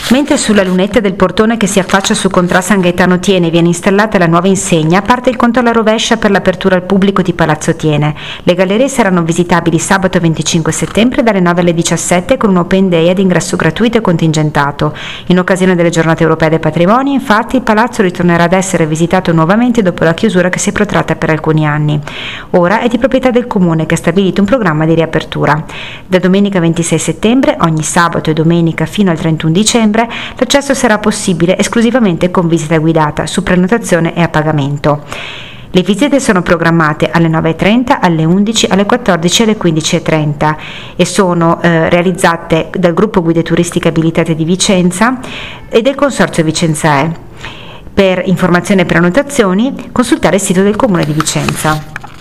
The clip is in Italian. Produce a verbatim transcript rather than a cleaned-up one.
Mentre sulla lunetta del portone che si affaccia su Contrada San Gaetano Tiene viene installata la nuova insegna, parte il conto alla rovescia per l'apertura al pubblico di Palazzo Tiene. Le gallerie saranno visitabili sabato venticinque settembre dalle nove alle diciassette con un open day ad ingresso gratuito e contingentato. In occasione delle giornate europee del patrimonio, infatti, il palazzo ritornerà ad essere visitato nuovamente dopo la chiusura che si è protratta per alcuni anni. Ora è di proprietà del Comune, che ha stabilito un programma di riapertura. Da domenica ventisei settembre, ogni sabato e domenica fino al trentuno dicembre, l'accesso sarà possibile esclusivamente con visita guidata, su prenotazione e a pagamento. Le visite sono programmate alle nove e trenta, alle undici, alle quattordici e alle quindici e trenta e sono eh, realizzate dal gruppo Guide Turistiche Abilitate di Vicenza e del Consorzio Vicenza E. Per informazioni e prenotazioni consultare il sito del Comune di Vicenza.